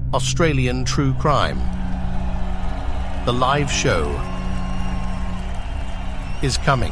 Australian True Crime. The live show is coming.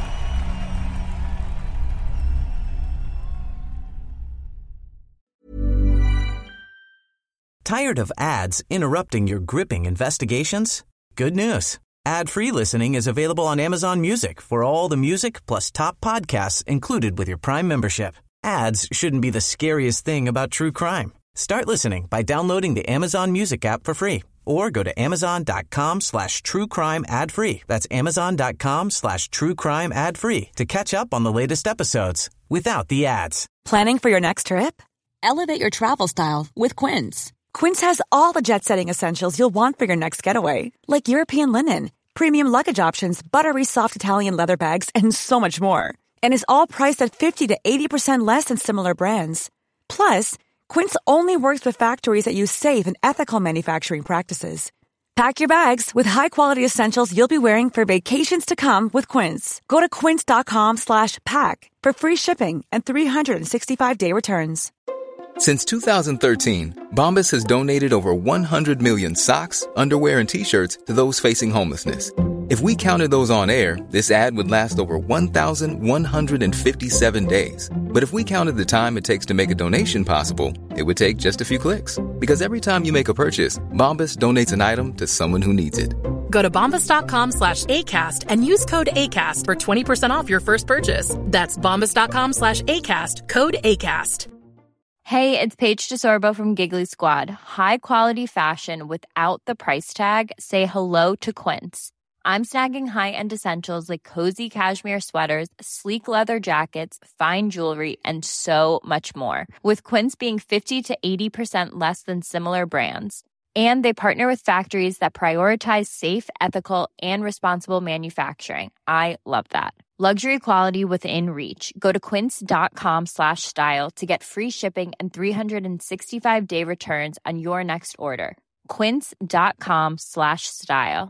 Tired of ads interrupting your gripping investigations? Good news. Ad-free listening is available on Amazon Music for all the music plus top podcasts included with your Prime membership. Ads shouldn't be the scariest thing about true crime. Start listening by downloading the Amazon Music app for free or go to amazon.com/truecrime ad-free. That's amazon.com/truecrime ad-free to catch up on the latest episodes without the ads. Planning for your next trip? Elevate your travel style with Quince. Quince has all the jet-setting essentials you'll want for your next getaway, like European linen, premium luggage options, buttery soft Italian leather bags, and so much more. And is all priced at 50 to 80% less than similar brands. Plus, Quince only works with factories that use safe and ethical manufacturing practices. Pack your bags with high-quality essentials you'll be wearing for vacations to come with Quince. Go to quince.com/pack for free shipping and 365-day returns. Since 2013, Bombas has donated over 100 million socks, underwear, and T-shirts to those facing homelessness. If we counted those on air, this ad would last over 1,157 days. But if we counted the time it takes to make a donation possible, it would take just a few clicks. Because every time you make a purchase, Bombas donates an item to someone who needs it. Go to bombas.com/ACAST and use code ACAST for 20% off your first purchase. That's bombas.com/ACAST, code ACAST. Hey, it's Paige DeSorbo from Giggly Squad. High quality fashion without the price tag. Say hello to Quince. I'm snagging high-end essentials like cozy cashmere sweaters, sleek leather jackets, fine jewelry, and so much more. With Quince being 50 to 80% less than similar brands. And they partner with factories that prioritize safe, ethical, and responsible manufacturing. I love that. Luxury quality within reach. Go to quince.com/style to get free shipping and 365-day returns on your next order. Quince.com/style.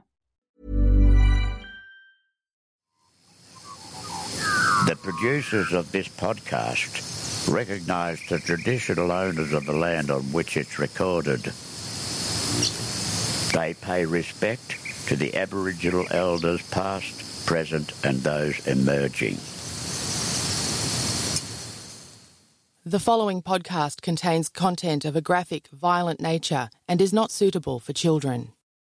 The producers of this podcast recognise the traditional owners of the land on which it's recorded. They pay respect to the Aboriginal elders past, present and those emerging. The following podcast contains content of a graphic, violent nature and is not suitable for children.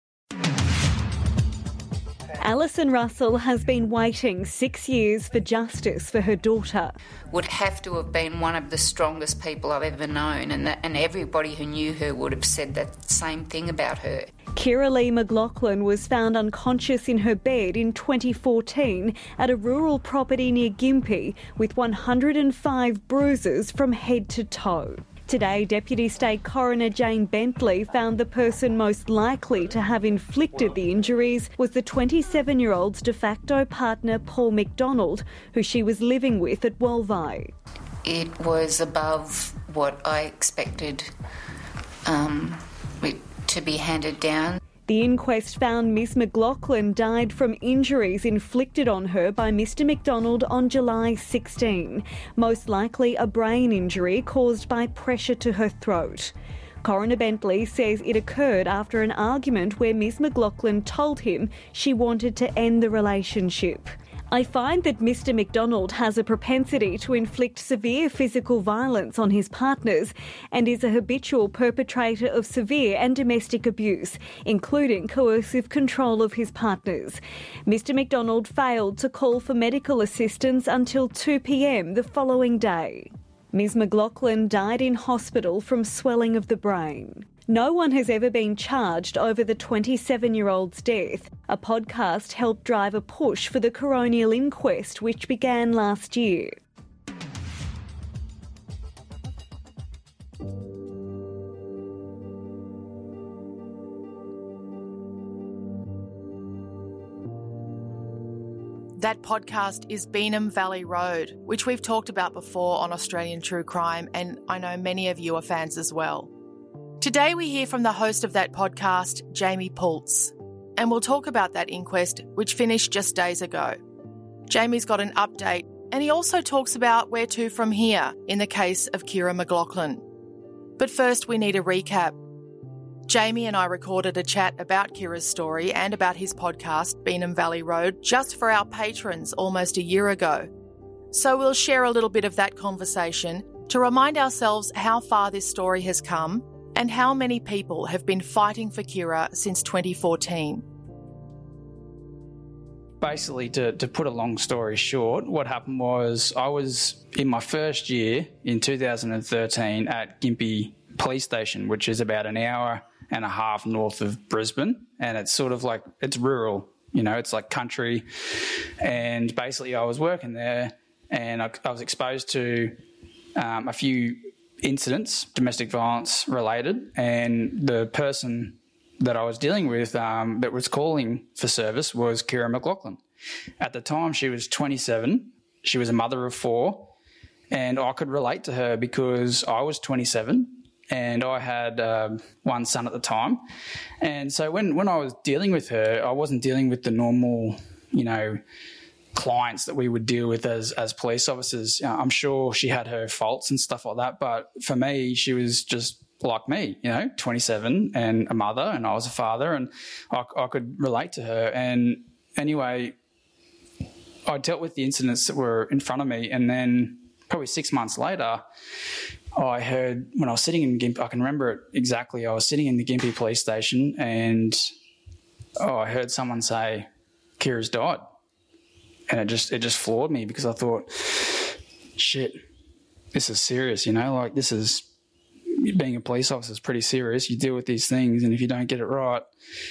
Alison Russell has been waiting 6 years for justice for her daughter. Would have to have been one of the strongest people I've ever known, and everybody who knew her would have said that same thing about her. Kira Lee McLaughlin was found unconscious in her bed in 2014 at a rural property near Gympie with 105 bruises from head to toe. Today, Deputy State Coroner Jane Bentley found the person most likely to have inflicted the injuries was the 27-year-old's de facto partner Paul McDonald, who she was living with at Wolvi. It was above what I expected it to be handed down. The inquest found Ms McLaughlin died from injuries inflicted on her by Mr McDonald on July 16, most likely a brain injury caused by pressure to her throat. Coroner Bentley says it occurred after an argument where Ms McLaughlin told him she wanted to end the relationship. I find that Mr McDonald has a propensity to inflict severe physical violence on his partners and is a habitual perpetrator of severe and domestic abuse, including coercive control of his partners. Mr McDonald failed to call for medical assistance until 2 p.m. the following day. Ms McLaughlin died in hospital from swelling of the brain. No one has ever been charged over the 27-year-old's death. A podcast helped drive a push for the coronial inquest, which began last year. That podcast is Beenham Valley Road, which we've talked about before on Australian True Crime, and I know many of you are fans as well. Today we hear from the host of that podcast, Jamie Pultz, and we'll talk about that inquest, which finished just days ago. Jamie's got an update, and he also talks about where to from here in the case of Kira McLaughlin. But first we need a recap. Jamie and I recorded a chat about Kira's story and about his podcast, Beenham Valley Road, just for our patrons almost a year ago. So we'll share a little bit of that conversation to remind ourselves how far this story has come and how many people have been fighting for Kira since 2014. Basically, to put a long story short, what happened was I was in my first year in 2013 at Gympie Police Station, which is about an hour and a half north of Brisbane, and it's sort of like, it's rural, you know, it's like country. And basically I was working there and I was exposed to a few incidents, domestic violence related, and the person that I was dealing with that was calling for service was Kira McLaughlin. At the time, she was 27. She was a mother of 4, and I could relate to her because I was 27 and I had one son at the time. And so when I was dealing with her, I wasn't dealing with the normal, you know, clients that we would deal with as police officers. I'm sure she had her faults and stuff like that, but for me, she was just like me, you know, 27 and a mother, and I was a father, and I could relate to her. And anyway, I dealt with the incidents that were in front of me, and then probably 6 months later, I heard, when I was sitting in Gympie, I can remember it exactly, I was sitting in the Gympie Police Station and I heard someone say, Kira's died. And it just floored me because I thought, shit, this is serious, you know, like this is, being a police officer is pretty serious. You deal with these things, and if you don't get it right,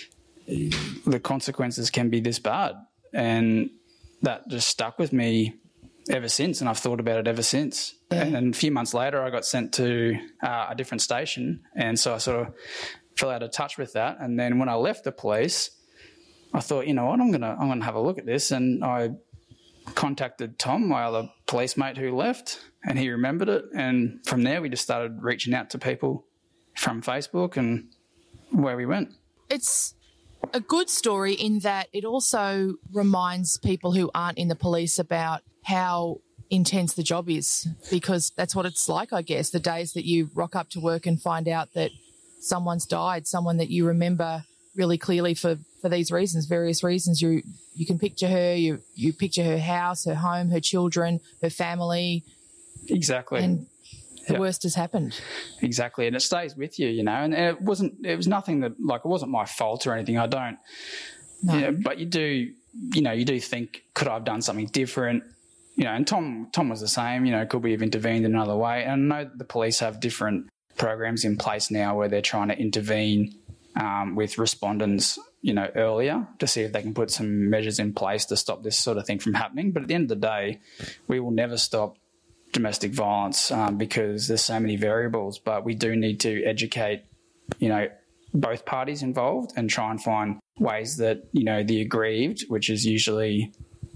the consequences can be this bad. And that just stuck with me ever since, and I've thought about it ever since. Yeah. And then a few months later, I got sent to a different station, and so I sort of fell out of touch with that. And then when I left the police, I thought, you know what, I'm gonna have a look at this, and I contacted Tom, my other police mate who left, and he remembered it. And from there, we just started reaching out to people from Facebook, and where we went. It's a good story in that it also reminds people who aren't in the police about how intense the job is, because that's what it's like, I guess, the days that you rock up to work and find out that someone's died, someone that you remember really clearly for these reasons, various reasons. You can picture her, you picture her house, her home, her children, her family. Exactly. And the worst has happened. Exactly. And it stays with you, you know, and it was nothing that, like, it wasn't my fault or anything. I don't, no. You know, but you do think, could I have done something different? You know, and Tom was the same, you know, could we have intervened in another way? And I know the police have different programs in place now where they're trying to intervene with respondents, you know, earlier to see if they can put some measures in place to stop this sort of thing from happening. But at the end of the day, we will never stop domestic violence because there's so many variables. But we do need to educate, you know, both parties involved and try and find ways that, you know, the aggrieved, which is usually,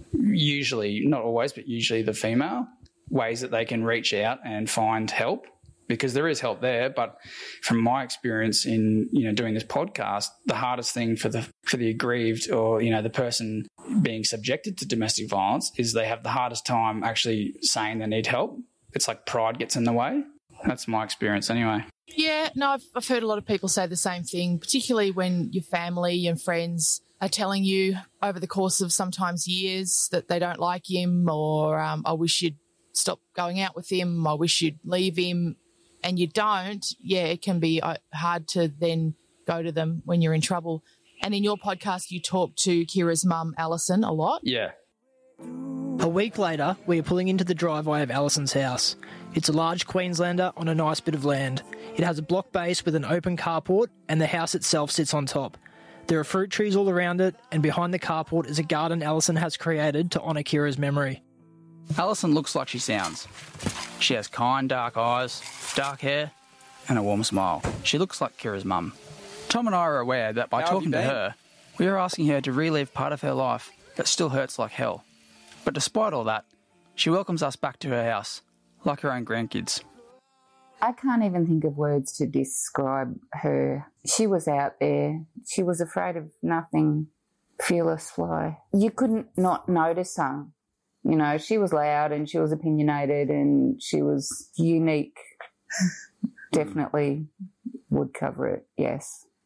not always, but usually the female, ways that they can reach out and find help. Because there is help there, but from my experience in, you know, doing this podcast, the hardest thing for the aggrieved or, you know, the person being subjected to domestic violence is they have the hardest time actually saying they need help. It's like pride gets in the way. That's my experience anyway. Yeah, no, I've heard a lot of people say the same thing, particularly when your family and friends are telling you over the course of sometimes years that they don't like him, or I wish you'd stop going out with him, I wish you'd leave him. And you don't, yeah, it can be hard to then go to them when you're in trouble. And in your podcast, you talk to Kira's mum, Alison, a lot. Yeah. A week later, we are pulling into the driveway of Alison's house. It's a large Queenslander on a nice bit of land. It has a block base with an open carport, and the house itself sits on top. There are fruit trees all around it, and behind the carport is a garden Alison has created to honour Kira's memory. Alison looks like she sounds. She has kind, dark eyes, dark hair, and a warm smile. She looks like Kira's mum. Tom and I are aware that by talking to her, we are asking her to relive part of her life that still hurts like hell. But despite all that, she welcomes us back to her house, like her own grandkids. I can't even think of words to describe her. She was out there. She was afraid of nothing, fearless fly. You couldn't not notice her. You know, she was loud and she was opinionated and she was unique. Definitely would cover it, yes.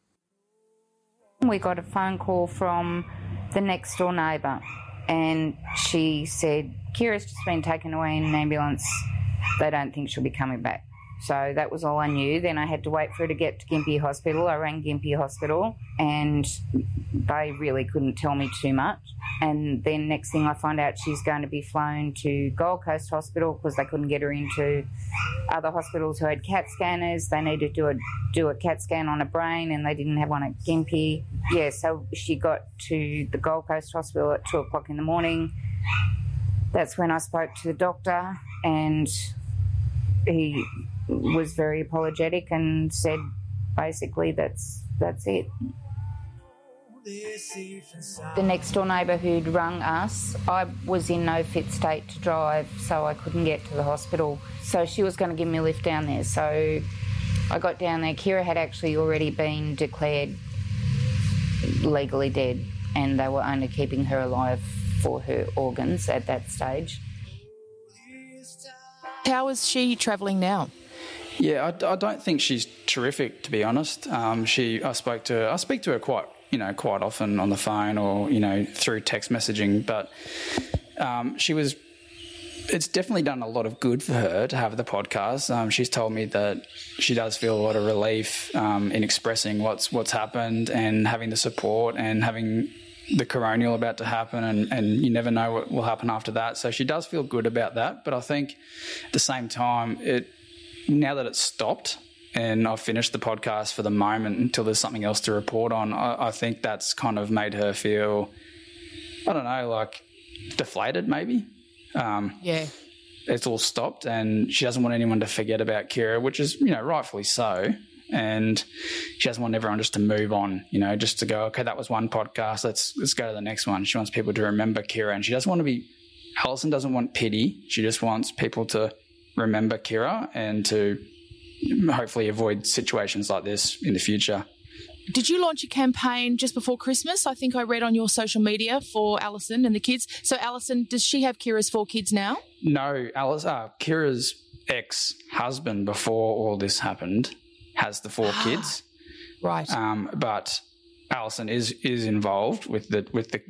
We got a phone call from the next door neighbour, and she said, Kira's just been taken away in an ambulance. They don't think she'll be coming back. So that was all I knew. Then I had to wait for her to get to Gympie Hospital. I rang Gympie Hospital and they really couldn't tell me too much. And then next thing I find out she's going to be flown to Gold Coast Hospital because they couldn't get her into other hospitals who had CAT scanners. They needed to do a CAT scan on a brain and they didn't have one at Gympie. Yeah, so she got to the Gold Coast Hospital at 2 o'clock in the morning. That's when I spoke to the doctor and he was very apologetic and said basically that's it. The next door neighbour who'd rung us, I was in no fit state to drive, so I couldn't get to the hospital. So she was going to give me a lift down there. So I got down there. Kira had actually already been declared legally dead and they were only keeping her alive for her organs at that stage. How is she travelling now? Yeah, I don't think she's terrific, to be honest. I speak to her quite often on the phone or, through text messaging, but it's definitely done a lot of good for her to have the podcast. She's told me that she does feel a lot of relief in expressing what's happened and having the support and having the coronial about to happen and you never know what will happen after that. So she does feel good about that. But I think at the same time, now that it's stopped and I've finished the podcast for the moment until there's something else to report on, I think that's kind of made her feel, I don't know, like deflated maybe. Yeah. It's all stopped and she doesn't want anyone to forget about Kira, which is, rightfully so. And she doesn't want everyone just to move on, just to go, okay, that was one podcast, let's go to the next one. She wants people to remember Kira and she doesn't want to be, Alison doesn't want pity. She just wants people to remember Kira and to hopefully avoid situations like this in the future. Did you launch a campaign just before Christmas? I think I read on your social media for Alison and the kids. So Alison, does she have Kira's 4 kids now? No, Kira's ex-husband before all this happened has the 4 kids. Right. But Alison is involved with the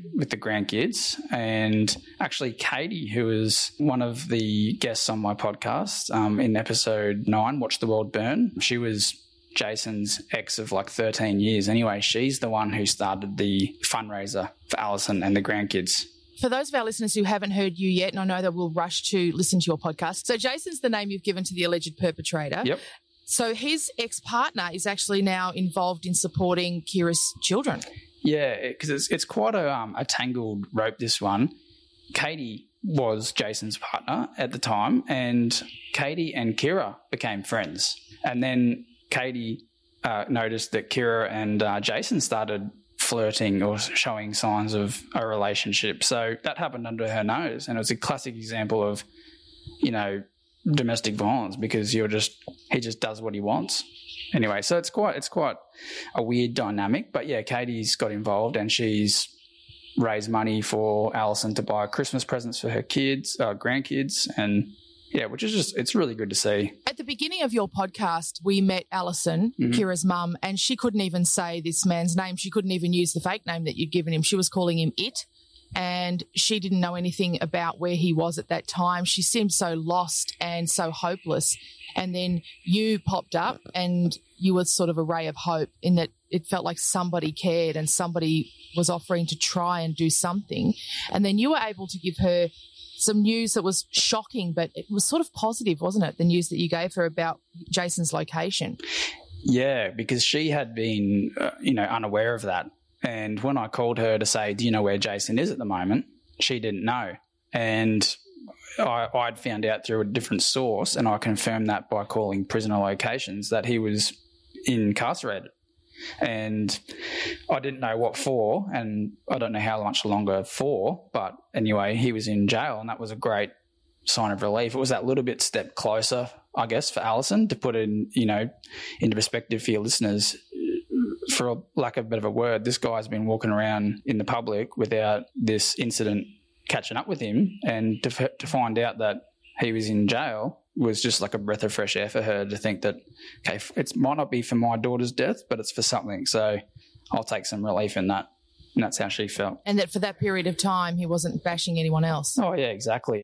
grandkids, and actually Katie, who is one of the guests on my podcast in episode 9, Watch the World Burn, she was Jason's ex of like 13 years. Anyway, she's the one who started the fundraiser for Alison and the grandkids. For those of our listeners who haven't heard you yet, and I know they will rush to listen to your podcast, so Jason's the name you've given to the alleged perpetrator. Yep. So his ex-partner is actually now involved in supporting Kira's children. Yeah, because it's quite a tangled rope, this one. Katie was Jason's partner at the time, and Katie and Kira became friends. And then Katie noticed that Kira and Jason started flirting or showing signs of a relationship. So that happened under her nose, and it was a classic example of, domestic violence because he just does what he wants. Anyway, so it's quite a weird dynamic. But yeah, Katie's got involved and she's raised money for Alison to buy Christmas presents for her kids, grandkids, and yeah, which is it's really good to see. At the beginning of your podcast, we met Alison, Kira's mum, and she couldn't even say this man's name. She couldn't even use the fake name that you'd given him. She was calling him It. And she didn't know anything about where he was at that time. She seemed so lost and so hopeless. And then you popped up and you were sort of a ray of hope in that it felt like somebody cared and somebody was offering to try and do something. And then you were able to give her some news that was shocking, but it was sort of positive, wasn't it? The news that you gave her about Jason's location. Yeah, because she had been, unaware of that. And when I called her to say, do you know where Jason is at the moment? She didn't know. And I'd found out through a different source, and I confirmed that by calling prisoner locations that he was incarcerated. And I didn't know what for, and I don't know how much longer for, but anyway, he was in jail, and that was a great sign of relief. It was that little bit step closer, I guess, for Alison to put in, into perspective for your listeners. For lack of a bit of a word, this guy's been walking around in the public without this incident catching up with him, and to find out that he was in jail was just like a breath of fresh air for her to think that, okay, it might not be for my daughter's death, but it's for something. So I'll take some relief in that. And that's how she felt. And that for that period of time, he wasn't bashing anyone else. Oh, yeah, exactly.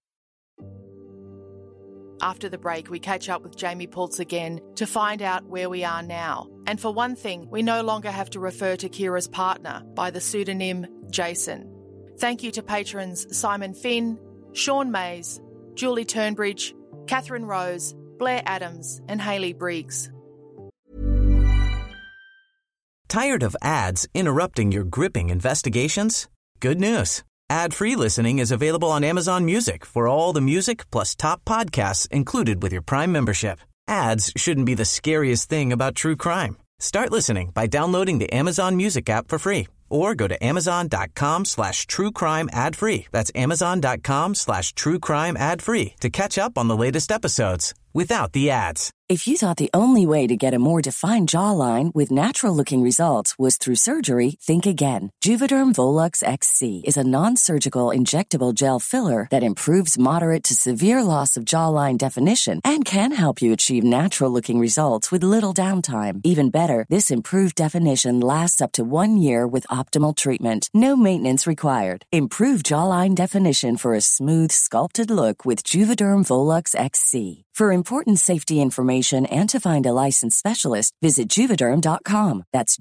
After the break, we catch up with Jamie Pultz again to find out where we are now. And for one thing, we no longer have to refer to Kira's partner by the pseudonym Jason. Thank you to patrons Simon Finn, Sean Mays, Julie Turnbridge, Catherine Rose, Blair Adams and Hayley Briggs. Tired of ads interrupting your gripping investigations? Good news. Ad-free listening is available on Amazon Music for all the music plus top podcasts included with your Prime membership. Ads shouldn't be the scariest thing about true crime. Start listening by downloading the Amazon Music app for free or go to amazon.com/truecrime ad-free. That's amazon.com/truecrime ad-free to catch up on the latest episodes without the ads. If you thought the only way to get a more defined jawline with natural-looking results was through surgery, think again. Juvederm Volux XC is a non-surgical injectable gel filler that improves moderate to severe loss of jawline definition and can help you achieve natural-looking results with little downtime. Even better, this improved definition lasts up to 1 year with optimal treatment. No maintenance required. Improve jawline definition for a smooth, sculpted look with Juvederm Volux XC. For important safety information and to find a licensed specialist, visit Juvederm.com. That's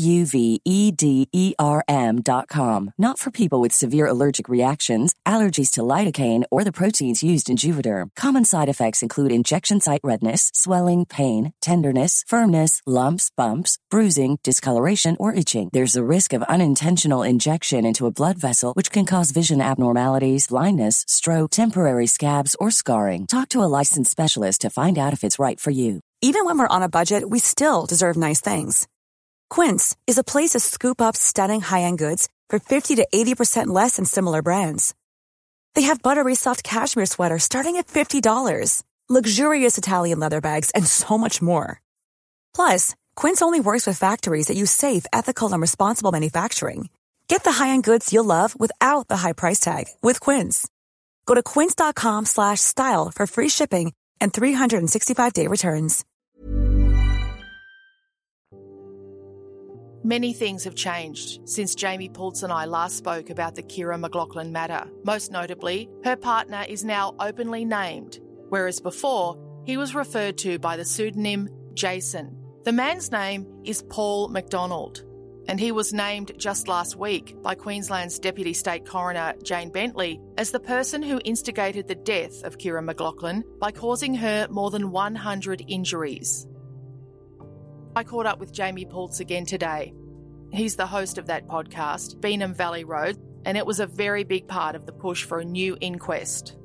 JUVEDERM.com. Not for people with severe allergic reactions, allergies to lidocaine, or the proteins used in Juvederm. Common side effects include injection site redness, swelling, pain, tenderness, firmness, lumps, bumps, bruising, discoloration, or itching. There's a risk of unintentional injection into a blood vessel, which can cause vision abnormalities, blindness, stroke, temporary scabs, or scarring. Talk to a licensed specialist to find out if it's right for you. Even when we're on a budget, we still deserve nice things. Quince is a place to scoop up stunning high-end goods for 50 to 80% less than similar brands. They have buttery soft cashmere sweaters starting at $50, luxurious Italian leather bags, and so much more. Plus, Quince only works with factories that use safe, ethical, and responsible manufacturing. Get the high-end goods you'll love without the high price tag with Quince. Go to quince.com/style for free shipping and 365-day returns. Many things have changed since Jamie Pultz and I last spoke about the Kira McLachlan matter. Most notably, her partner is now openly named, whereas before, he was referred to by the pseudonym Jason. The man's name is Paul McDonald, and he was named just last week by Queensland's Deputy State Coroner Jane Bentley as the person who instigated the death of Kira McLachlan by causing her more than 100 injuries. I caught up with Jamie Pultz again today. He's the host of that podcast, Beanham Valley Road, and it was a very big part of the push for a new inquest.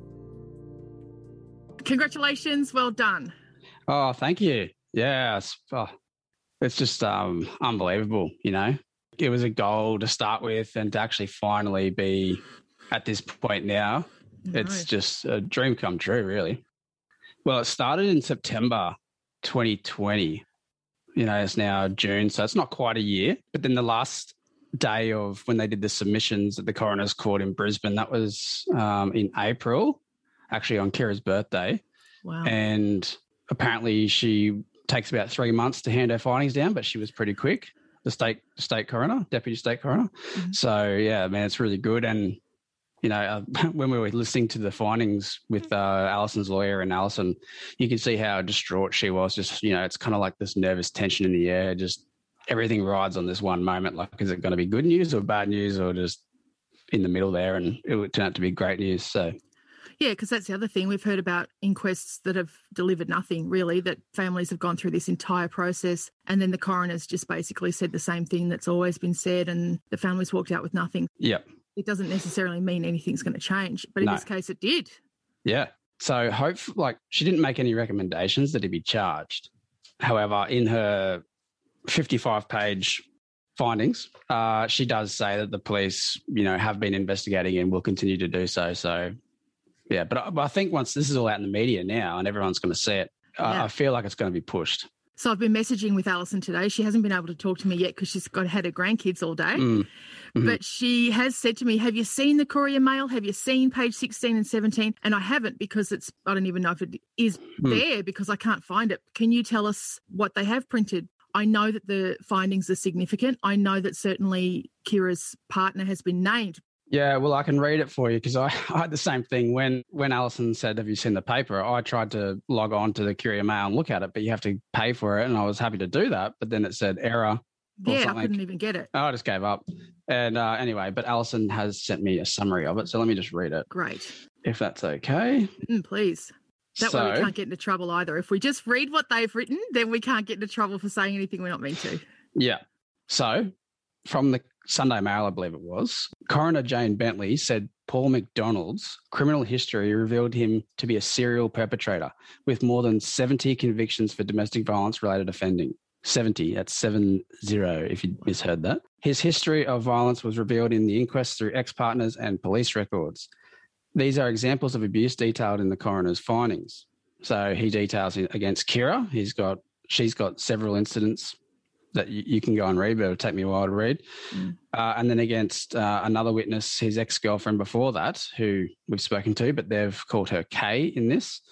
Congratulations, well done. Oh, thank you. Yeah, it's just unbelievable, you know. It was a goal to start with and to actually finally be at this point now. It's just a dream come true, really. Well, it started in September 2020. You know, it's now June, so it's not quite a year. But then the last day of when they did the submissions at the Coroner's Court in Brisbane, that was in April, actually on Kira's birthday. Wow. And apparently she takes about 3 months to hand her findings down, but she was pretty quick, the state coroner, deputy state coroner. Mm-hmm. So, yeah, man, it's really good. And, you know, when we were listening to the findings with Alison's lawyer and Alison, you can see how distraught she was. Just, you know, it's kind of like this nervous tension in the air. Just everything rides on this one moment. Like, is it going to be good news or bad news or just in the middle there? And it would turn out to be great news. So, yeah, because that's the other thing. We've heard about inquests that have delivered nothing, really, that families have gone through this entire process and then the coroner's just basically said the same thing that's always been said and the families walked out with nothing. Yep. It doesn't necessarily mean anything's going to change, but in this case it did. Yeah. So she didn't make any recommendations that he be charged. However, in her 55-page findings, she does say that the police, you know, have been investigating and will continue to do so. So, yeah, but I think once this is all out in the media now and everyone's going to see it, I feel like it's going to be pushed. So I've been messaging with Alison today. She hasn't been able to talk to me yet because she's had her grandkids all day. Mm-hmm. But she has said to me, have you seen the Courier Mail? Have you seen page 16 and 17? And I haven't because I don't even know if it is there because I can't find it. Can you tell us what they have printed? I know that the findings are significant. I know that certainly Kira's partner has been named. Yeah, well, I can read it for you because I had the same thing. When Alison said, have you seen the paper? I tried to log on to the Courier Mail and look at it, but you have to pay for it. And I was happy to do that. But then it said error. Yeah, I couldn't even get it. I just gave up. And anyway, but Alison has sent me a summary of it. So let me just read it. Great. If that's okay. Please. That way we can't get into trouble either. If we just read what they've written, then we can't get into trouble for saying anything we're not meant to. Yeah. So from the Sunday Mail, I believe it was, Coroner Jane Bentley said Paul McDonald's criminal history revealed him to be a serial perpetrator with more than 70 convictions for domestic violence-related offending. 70, that's 70 if you misheard that. His history of violence was revealed in the inquest through ex-partners and police records. These are examples of abuse detailed in the coroner's findings. So he details against Kira. She's got several incidents that you can go and read, but it'll take me a while to read. And then against another witness, his ex-girlfriend before that, who we've spoken to, but they've called her Kay in this.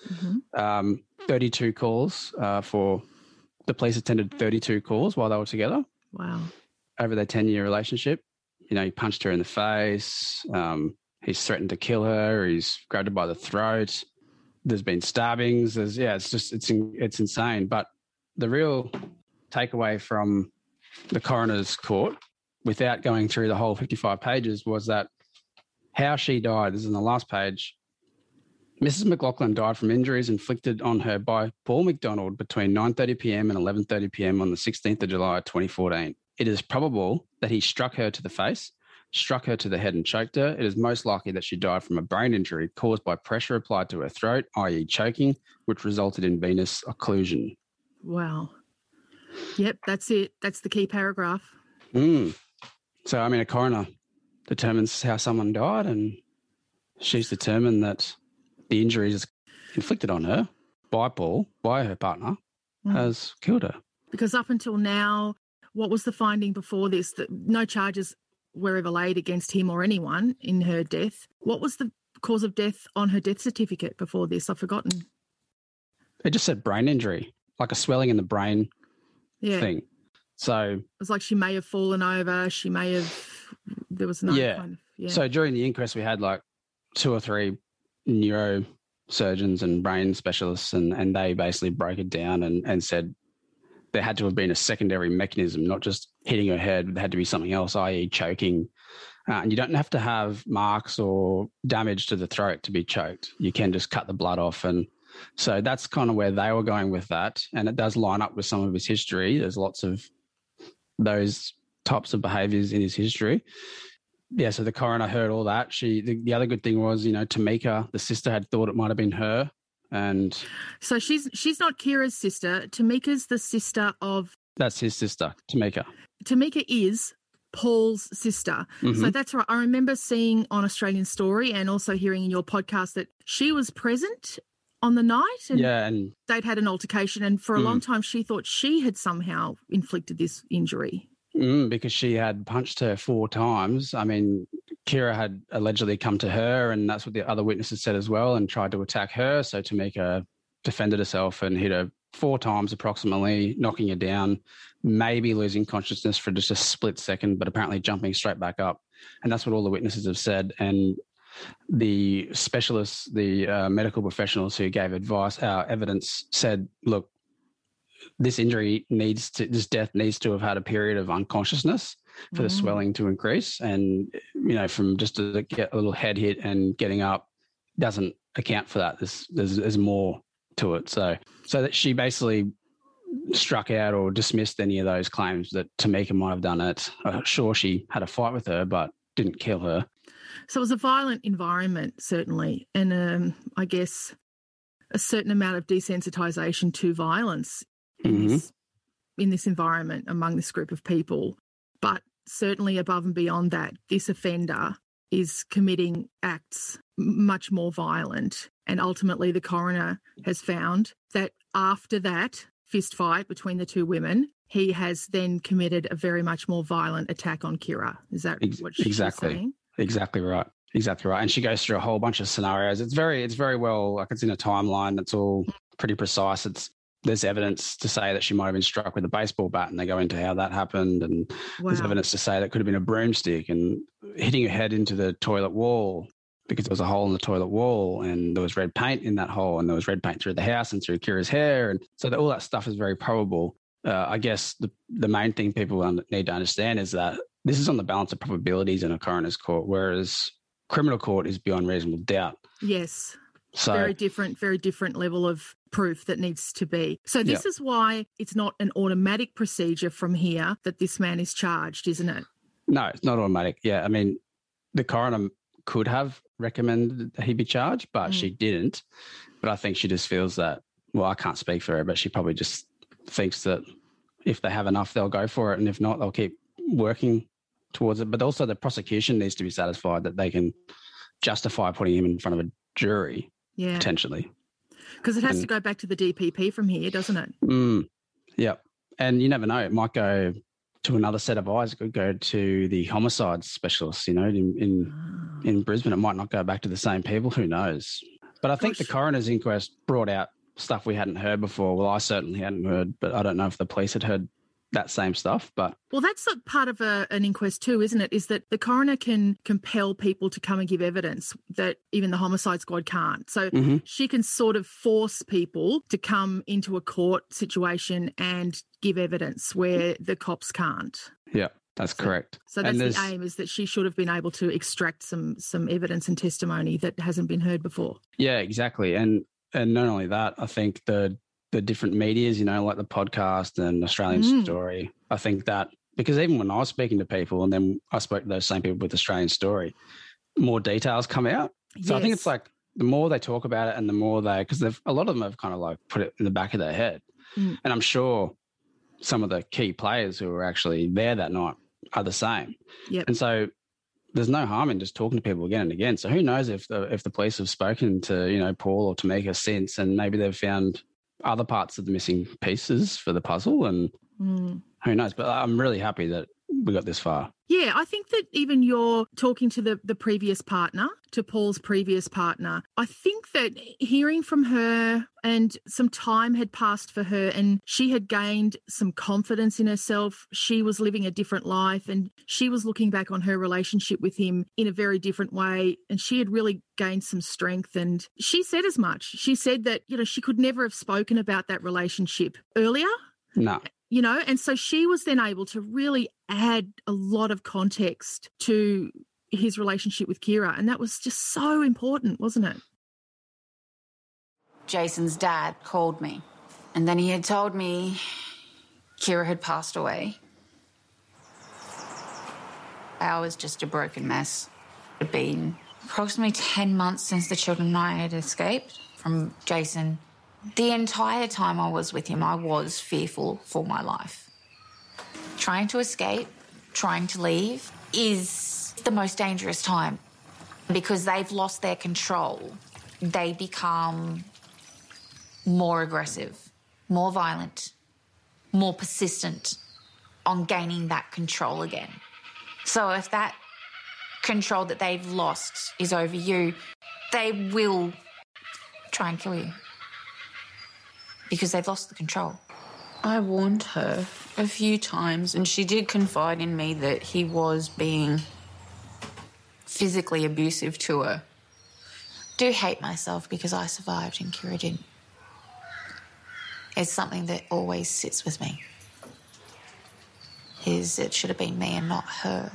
32 calls the police attended 32 calls while they were together. Wow. Over their 10-year relationship. You know, he punched her in the face. He's threatened to kill her. He's grabbed her by the throat. There's been stabbings. It's insane. But the real takeaway from the coroner's court, without going through the whole 55 pages, was that how she died. This is in the last page. Mrs. McLaughlin died from injuries inflicted on her by Paul McDonald between 9:30 p.m. and 11:30 p.m. on the 16th of July, 2014. It is probable that he struck her to the face, struck her to the head and choked her. It is most likely that she died from a brain injury caused by pressure applied to her throat, i.e. choking, which resulted in venous occlusion. Wow. Yep, that's it. That's the key paragraph. So, I mean, a coroner determines how someone died, and she's determined that the injuries inflicted on her by Paul, by her partner, has killed her. Because up until now, what was the finding before this? That no charges were ever laid against him or anyone in her death. What was the cause of death on her death certificate before this? I've forgotten. It just said brain injury, like a swelling in the brain thing. So it was like she may have fallen over. She may have. There was no kind of. So during the inquest, we had like 2 or 3 neurosurgeons and brain specialists, and they basically broke it down and said there had to have been a secondary mechanism, not just hitting her head. There had to be something else, i.e. choking. And you don't have to have marks or damage to the throat to be choked. You can just cut the blood off. And so that's kind of where they were going with that. And it does line up with some of his history. There's lots of those types of behaviours in his history. Yeah, so the coroner heard all that. The other good thing was, Tamika, the sister, had thought it might have been her. And so she's not Kira's sister. Tamika's the sister of... That's his sister, Tamika. Tamika is Paul's sister. So that's right. I remember seeing on Australian Story and also hearing in your podcast that she was present on the night and they'd had an altercation, and for a long time she thought she had somehow inflicted this injury. Because she had punched her 4 times. I mean, Kira had allegedly come to her, and that's what the other witnesses said as well, and tried to attack her. So Tamika defended herself and hit her 4 times approximately, knocking her down, maybe losing consciousness for just a split second, but apparently jumping straight back up. And that's what all the witnesses have said. And the specialists, the medical professionals who gave evidence said, look, this death needs to have had a period of unconsciousness for the swelling to increase. And, from just to get a little head hit and getting up doesn't account for that. There's more to it. So that she basically struck out or dismissed any of those claims that Tamika might have done it. Sure, she had a fight with her, but didn't kill her. So it was a violent environment, certainly. And I guess a certain amount of desensitization to violence in this environment among this group of people. But certainly above and beyond that, this offender is committing acts much more violent. And ultimately the coroner has found that after that fist fight between the 2 women, he has then committed a very much more violent attack on Kira. Is that what she's saying? Exactly right. Exactly right. And she goes through a whole bunch of scenarios. It's very well, like it's in a timeline that's all pretty precise. there's evidence to say that she might have been struck with a baseball bat, and they go into how that happened. And there's evidence to say that could have been a broomstick and hitting her head into the toilet wall because there was a hole in the toilet wall and there was red paint in that hole and there was red paint through the house and through Kira's hair. And so all that stuff is very probable. I guess the main thing people need to understand is that this is on the balance of probabilities in a coroner's court, whereas criminal court is beyond reasonable doubt. Yes. So very different level of proof that needs to be. So this is why it's not an automatic procedure from here that this man is charged, isn't it? No, it's not automatic. Yeah, I mean, the coroner could have recommended that he be charged, but she didn't. But I think she just feels that, well, I can't speak for her, but she probably just thinks that if they have enough, they'll go for it. And if not, they'll keep working towards it. But also the prosecution needs to be satisfied that they can justify putting him in front of a jury. Yeah. Potentially. Because it has to go back to the DPP from here, doesn't it? Yeah. And you never know. It might go to another set of eyes. It could go to the homicide specialists, in Brisbane. It might not go back to the same people. Who knows? But I think the coroner's inquest brought out stuff we hadn't heard before. Well, I certainly hadn't heard, but I don't know if the police had heard that same stuff. But well, that's a part of an inquest too, isn't it? Is that the coroner can compel people to come and give evidence that even the homicide squad can't. So she can sort of force people to come into a court situation and give evidence where the cops can't. Yeah, that's correct. So that's the aim, is that she should have been able to extract some evidence and testimony that hasn't been heard before. Yeah, exactly. And not only that, I think the different medias, like the podcast and Australian Story, I think that because even when I was speaking to people and then I spoke to those same people with Australian Story, more details come out. So I think it's like the more they talk about it and the more because a lot of them have kind of like put it in the back of their head. And I'm sure some of the key players who were actually there that night are the same. Yep. And so there's no harm in just talking to people again and again. So who knows if the police have spoken to, Paul or Tamika since, and maybe they've found other parts of the missing pieces for the puzzle, and who knows. But I'm really happy that we got this far. Yeah, I think that even you're talking to the previous partner, to Paul's previous partner, I think that hearing from her, and some time had passed for her and she had gained some confidence in herself. She was living a different life and she was looking back on her relationship with him in a very different way, and she had really gained some strength. And she said as much. She said that, she could never have spoken about that relationship earlier. No. And so she was then able to really add a lot of context to his relationship with Kira, and that was just so important, wasn't it? Jason's dad called me, and then he had told me Kira had passed away. I was just a broken mess. It had been approximately 10 months since the children and I had escaped from Jason. The entire time I was with him, I was fearful for my life. Trying to escape, trying to leave is the most dangerous time because they've lost their control. They become more aggressive, more violent, more persistent on gaining that control again. So if that control that they've lost is over you, they will try and kill you. Because they've lost the control. I warned her a few times, and she did confide in me that he was being physically abusive to her. I do hate myself because I survived and Kira didn't. It's something that always sits with me. It should have been me and not her.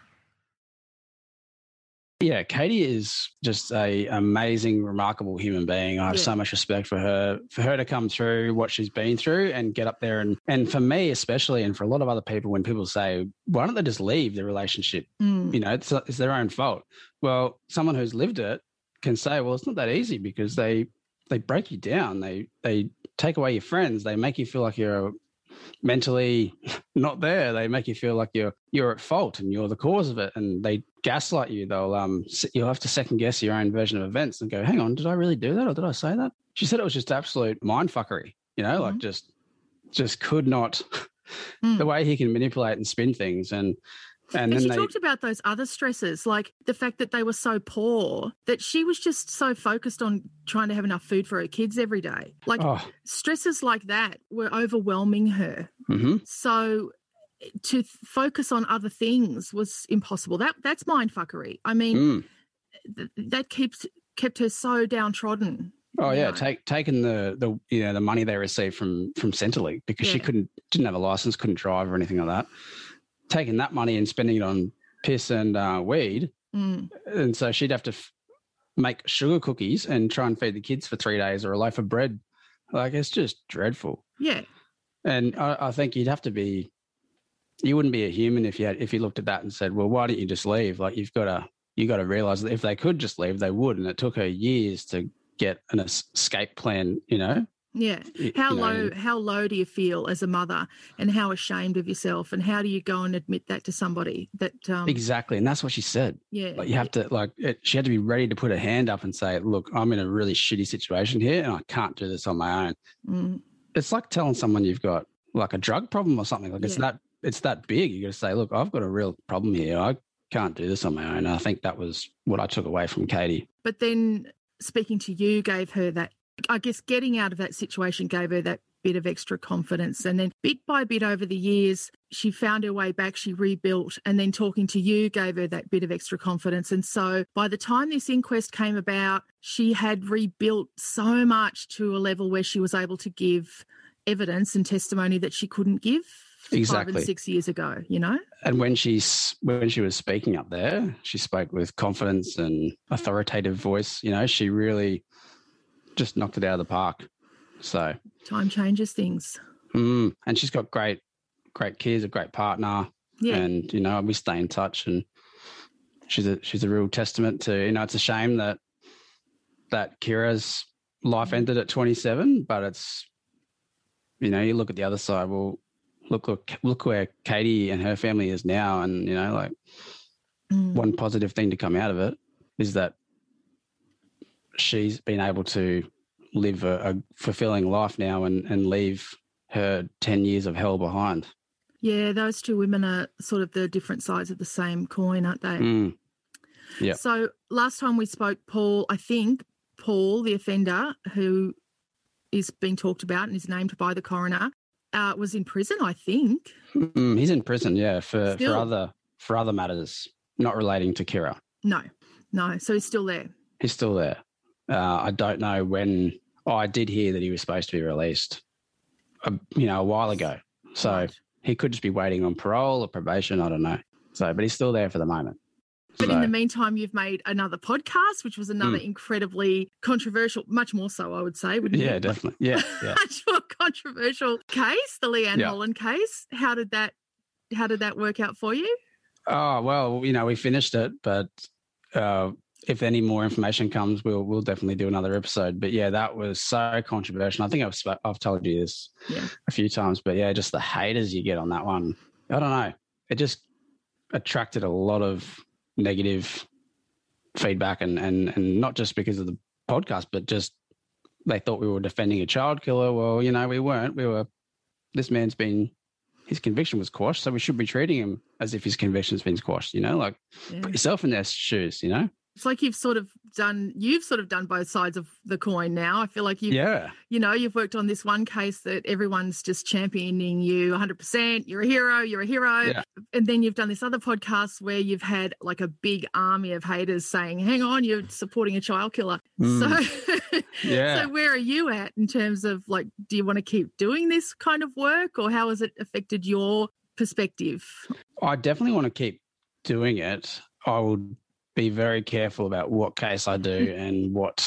Yeah, Katie is just a amazing, remarkable human being. I have so much respect for her to come through what she's been through and get up there. And for me especially, and for a lot of other people, when people say, why don't they just leave the relationship? It's their own fault. Well, someone who's lived it can say, well, it's not that easy because they break you down. They take away your friends. They make you feel like you're mentally not there. They make you feel like you're at fault and you're the cause of it, and they gaslight you. You'll have to second guess your own version of events and go, hang on, did I really do that or did I say that? She said it was just absolute mindfuckery, like just could not the way he can manipulate and spin things. And And she talked about those other stresses, like the fact that they were so poor that she was just so focused on trying to have enough food for her kids every day. Like stresses like that were overwhelming her. Mm-hmm. So to focus on other things was impossible. That's mindfuckery. I mean, that kept her so downtrodden. Oh yeah, taking the money they received from Centrelink because she didn't have a license, couldn't drive or anything like that. Taking that money and spending it on piss and weed, and so she'd have to make sugar cookies and try and feed the kids for 3 days or a loaf of bread. Like it's just dreadful. Yeah, and I think you'd have to be. You wouldn't be a human if you looked at that and said, "Well, why don't you just leave?" Like you got to realize that if they could just leave, they would. And it took her years to get an escape plan. You know. Yeah. How low do you feel as a mother, and how ashamed of yourself, and how do you go and admit that to somebody? That exactly, and that's what she said. Yeah. Like you have to she had to be ready to put her hand up and say, "Look, I'm in a really shitty situation here, and I can't do this on my own." It's like telling someone you've got like a drug problem or something. Like it's that big. You got to say, "Look, I've got a real problem here. I can't do this on my own." And I think that was what I took away from Katie. But then speaking to you gave her that. I guess getting out of that situation gave her that bit of extra confidence. And then bit by bit over the years, she found her way back, she rebuilt, and then talking to you gave her that bit of extra confidence. And so by the time this inquest came about, she had rebuilt so much to a level where she was able to give evidence and testimony that she couldn't give 5 and 6 years ago, you know? And when she was speaking up there, she spoke with confidence and authoritative voice. You know, she really just knocked it out of the park. So time changes things. And she's got great kids, a great partner. Yeah. And, you know, we stay in touch, and she's a real testament to, you know, it's a shame that Kira's life ended at 27, but it's, you know, you look at the other side, well, look where Katie and her family is now. And, you know, like one positive thing to come out of it is that she's been able to live a fulfilling life now and leave her 10 years of hell behind. Yeah, those two women are sort of the different sides of the same coin, aren't they? Yeah. So last time we spoke, Paul, the offender who is being talked about and is named by the coroner, was in prison, I think. He's in prison, yeah, for other matters not relating to Kira. No. So he's still there. He's still there. I don't know when. I did hear that he was supposed to be released, a while ago. So he could just be waiting on parole or probation. I don't know. So, but he's still there for the moment. But in the meantime, you've made another podcast, which was another incredibly controversial, much more so, I would say. Yeah, definitely. Yeah. Much more controversial case, the Leanne Holland case. How did that work out for you? Oh, well, you know, we finished it, but if any more information comes, we'll definitely do another episode. But yeah, that was so controversial. I think I've told you this a few times, but yeah, just the haters you get on that one. I don't know. It just attracted a lot of negative feedback and not just because of the podcast, but just they thought we were defending a child killer. Well, you know, we weren't. This man's his conviction was quashed, so we should be treating him as if his conviction's been quashed, you know, like put yourself in their shoes, you know? It's like you've sort of done both sides of the coin now. I feel like you've worked on this one case that everyone's just championing you 100%. You're a hero. Yeah. And then you've done this other podcast where you've had like a big army of haters saying, hang on, you're supporting a child killer. So, so where are you at in terms of like, do you want to keep doing this kind of work, or how has it affected your perspective? I definitely want to keep doing it. I would be very careful about what case I do and what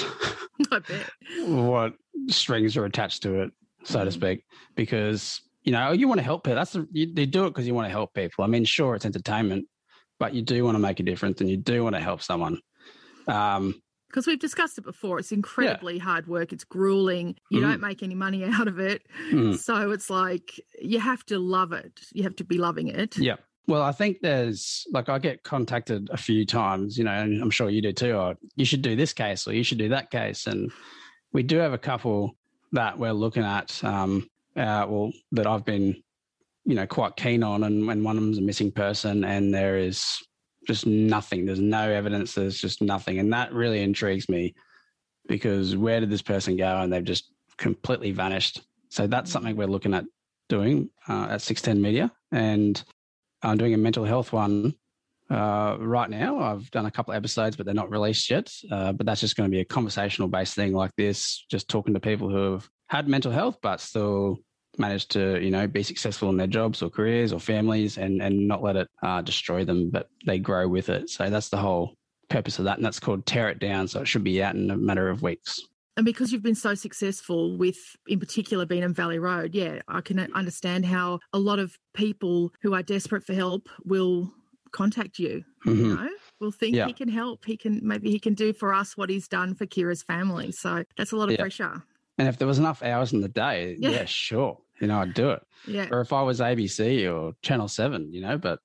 strings are attached to it, so to speak, because, you know, you want to help people. You do it because you want to help people. I mean, sure, it's entertainment, but you do want to make a difference and you do want to help someone. Because we've discussed it before. It's incredibly hard work. It's grueling. You don't make any money out of it. So it's like you have to love it. You have to be loving it. Yeah. Well, I think I get contacted a few times, you know, and I'm sure you do too, or you should do this case or you should do that case. And we do have a couple that we're looking at, that I've been quite keen on, and when one of them's a missing person and there is just nothing, there's no evidence, there's just nothing. And that really intrigues me, because where did this person go? And they've just completely vanished. So that's something we're looking at doing at 610 Media. And I'm doing a mental health one right now. I've done a couple of episodes, but they're not released yet. But that's just going to be a conversational based thing like this, just talking to people who have had mental health but still managed to, be successful in their jobs or careers or families, and not let it destroy them, but they grow with it. So that's the whole purpose of that. And that's called Tear It Down. So it should be out in a matter of weeks. And because you've been so successful with, in particular, Beenham Valley Road, I can understand how a lot of people who are desperate for help will contact you. Mm-hmm. Will think he can help. He can do for us what he's done for Kira's family. So that's a lot of pressure. And if there was enough hours in the day, sure, I'd do it. Yeah. Or if I was ABC or Channel 7, but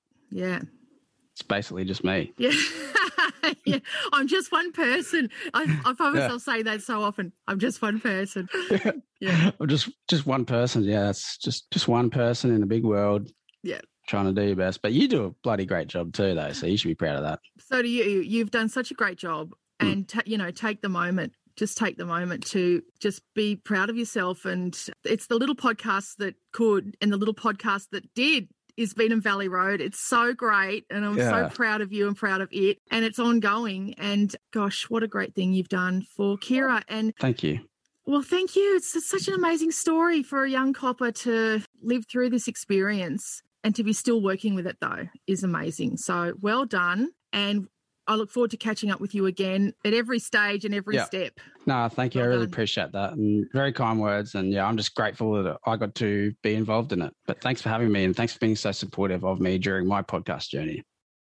it's basically just me. Yeah. Yeah, I'm just one person. I find myself saying that so often. I'm just one person. Yeah. I'm just one person. Yeah, that's just one person in a big world. Yeah. Trying to do your best. But you do a bloody great job too, though, so you should be proud of that. So do you. You've done such a great job. And, take the moment. Just take the moment to just be proud of yourself. And it's the little podcast that could and the little podcast that did is Beenham Valley Road. It's so great, and I'm so proud of you and proud of it, and it's ongoing. And gosh, what a great thing you've done for Kira. And thank you. Well, thank you. It's such an amazing story for a young copper to live through this experience, and to be still working with it, though, is amazing. So well done. And I look forward to catching up with you again at every stage and every step. No, thank you. I really appreciate that. And very kind words. And I'm just grateful that I got to be involved in it. But thanks for having me, and thanks for being so supportive of me during my podcast journey.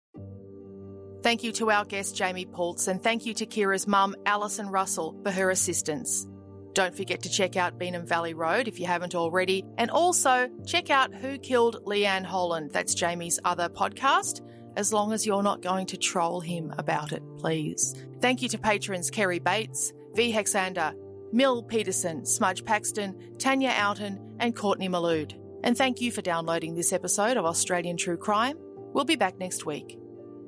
Thank you to our guest, Jamie Pultz, and thank you to Kira's mum, Alison Russell, for her assistance. Don't forget to check out Beenham Valley Road if you haven't already. And also check out Who Killed Leanne Holland. That's Jamie's other podcast, as long as you're not going to troll him about it, please. Thank you to patrons Kerry Bates, V. Hexander, Mill Peterson, Smudge Paxton, Tanya Outen and Courtney Malood. And thank you for downloading this episode of Australian True Crime. We'll be back next week.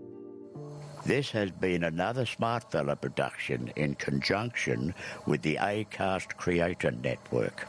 This has been another Smartfella production in conjunction with the Acast Creator Network.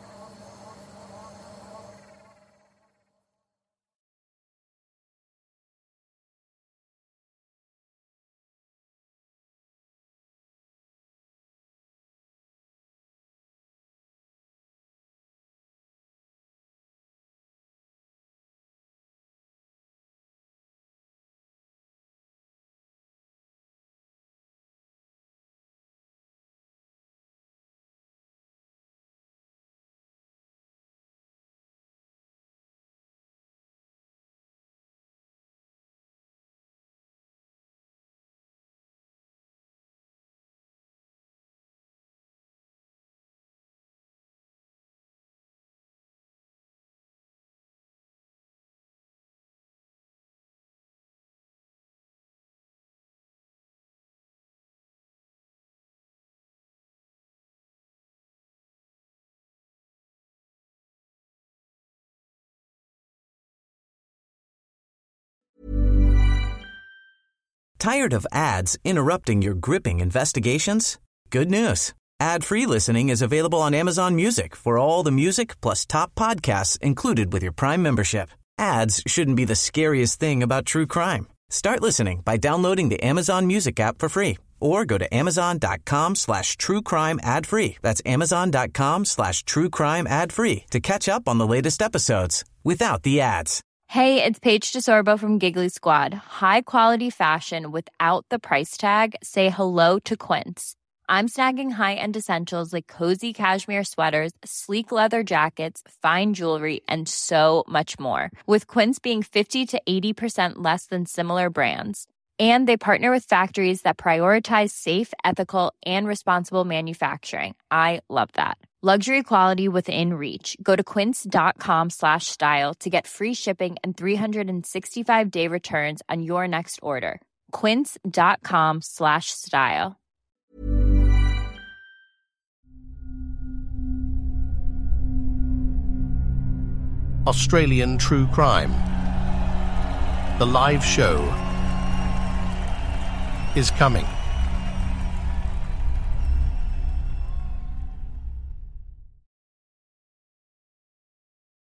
Tired of ads interrupting your gripping investigations? Good news. Ad-free listening is available on Amazon Music for all the music plus top podcasts included with your Prime membership. Ads shouldn't be the scariest thing about true crime. Start listening by downloading the Amazon Music app for free or go to amazon.com/truecrime ad-free. That's amazon.com/truecrime ad-free to catch up on the latest episodes without the ads. Hey, it's Paige DeSorbo from Giggly Squad. High quality fashion without the price tag. Say hello to Quince. I'm snagging high-end essentials like cozy cashmere sweaters, sleek leather jackets, fine jewelry, and so much more. With Quince being 50 to 80% less than similar brands. And they partner with factories that prioritize safe, ethical, and responsible manufacturing. I love that. Luxury quality within reach. Go to quince.com/style to get free shipping and 365-day returns on your next order. Quince.com/style. Australian True Crime. The live show is coming.